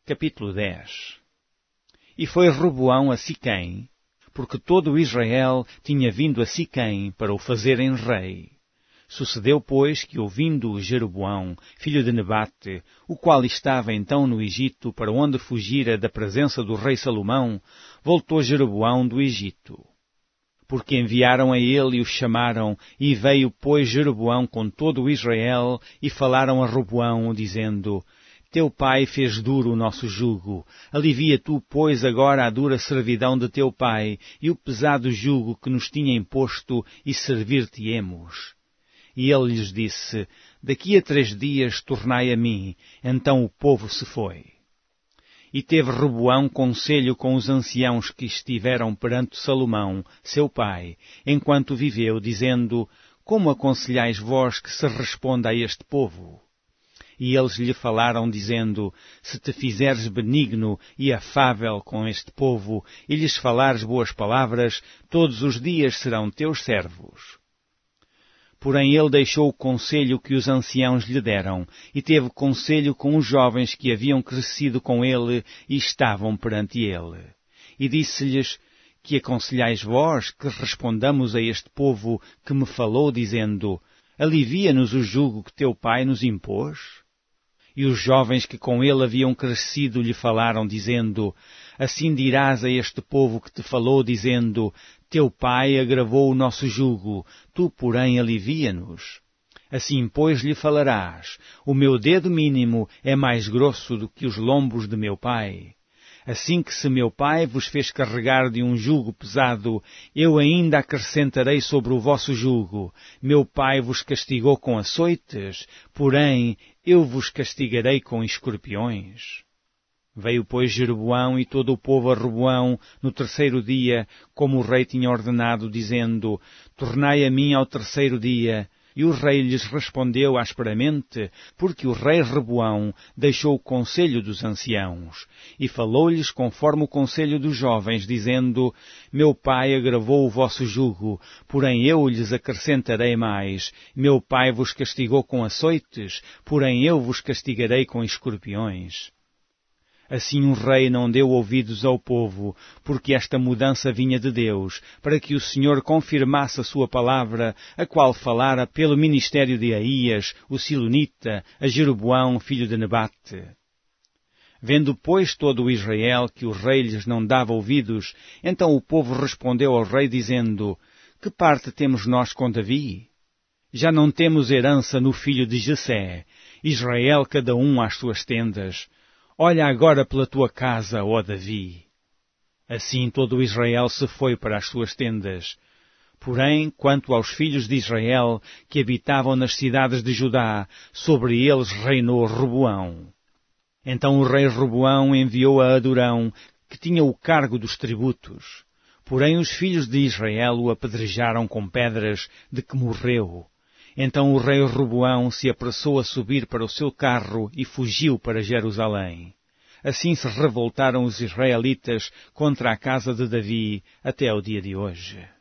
Capítulo 10. E foi Roboão a Siquém, porque todo Israel tinha vindo a Siquém para o fazerem rei. Sucedeu, pois, que ouvindo Jeroboão, filho de Nebate, o qual estava então no Egito, para onde fugira da presença do rei Salomão, voltou Jeroboão do Egito. Porque enviaram a ele e o chamaram, e veio, pois, Jeroboão com todo o Israel, e falaram a Roboão, dizendo: Teu pai fez duro o nosso jugo. Alivia tu, pois, agora a dura servidão de teu pai, e o pesado jugo que nos tinha imposto, e servir-te-emos. E ele lhes disse: Daqui a 3 dias tornai a mim. Então o povo se foi. E teve Roboão conselho com os anciãos que estiveram perante Salomão, seu pai, enquanto viveu, dizendo: Como aconselhais vós que se responda a este povo? E eles lhe falaram, dizendo: Se te fizeres benigno e afável com este povo, e lhes falares boas palavras, todos os dias serão teus servos. Porém ele deixou o conselho que os anciãos lhe deram, e teve conselho com os jovens que haviam crescido com ele e estavam perante ele. E disse-lhes: Que aconselhais vós que respondamos a este povo que me falou, dizendo: Alivia-nos o jugo que teu pai nos impôs? E os jovens que com ele haviam crescido lhe falaram, dizendo: Assim dirás a este povo que te falou, dizendo: Teu pai agravou o nosso jugo, tu, porém, alivia-nos. Assim, pois, lhe falarás: O meu dedo mínimo é mais grosso do que os lombos de meu pai. Assim que se meu pai vos fez carregar de um jugo pesado, eu ainda acrescentarei sobre o vosso jugo. Meu pai vos castigou com açoites, porém eu vos castigarei com escorpiões. Veio, pois, Jeroboão e todo o povo a Roboão no 3º dia, como o rei tinha ordenado, dizendo: Tornai a mim ao 3º dia. E o rei lhes respondeu asperamente, porque o rei Roboão deixou o conselho dos anciãos, e falou-lhes conforme o conselho dos jovens, dizendo: Meu pai agravou o vosso jugo, porém eu lhes acrescentarei mais. Meu pai vos castigou com açoites, porém eu vos castigarei com escorpiões. Assim o rei não deu ouvidos ao povo, porque esta mudança vinha de Deus, para que o Senhor confirmasse a sua palavra, a qual falara pelo ministério de Aías, o Silonita, a Jeroboão, filho de Nebate. Vendo, pois, todo o Israel que o rei lhes não dava ouvidos, então o povo respondeu ao rei, dizendo: Que parte temos nós com Davi? Já não temos herança no filho de Jessé, Israel cada um às suas tendas. Olha agora pela tua casa, ó Davi. Assim todo o Israel se foi para as suas tendas. Porém, quanto aos filhos de Israel, que habitavam nas cidades de Judá, sobre eles reinou Roboão. Então o rei Roboão enviou a Adorão, que tinha o cargo dos tributos. Porém os filhos de Israel o apedrejaram com pedras, de que morreu. Então o rei Roboão se apressou a subir para o seu carro e fugiu para Jerusalém. Assim se revoltaram os israelitas contra a casa de Davi até ao dia de hoje.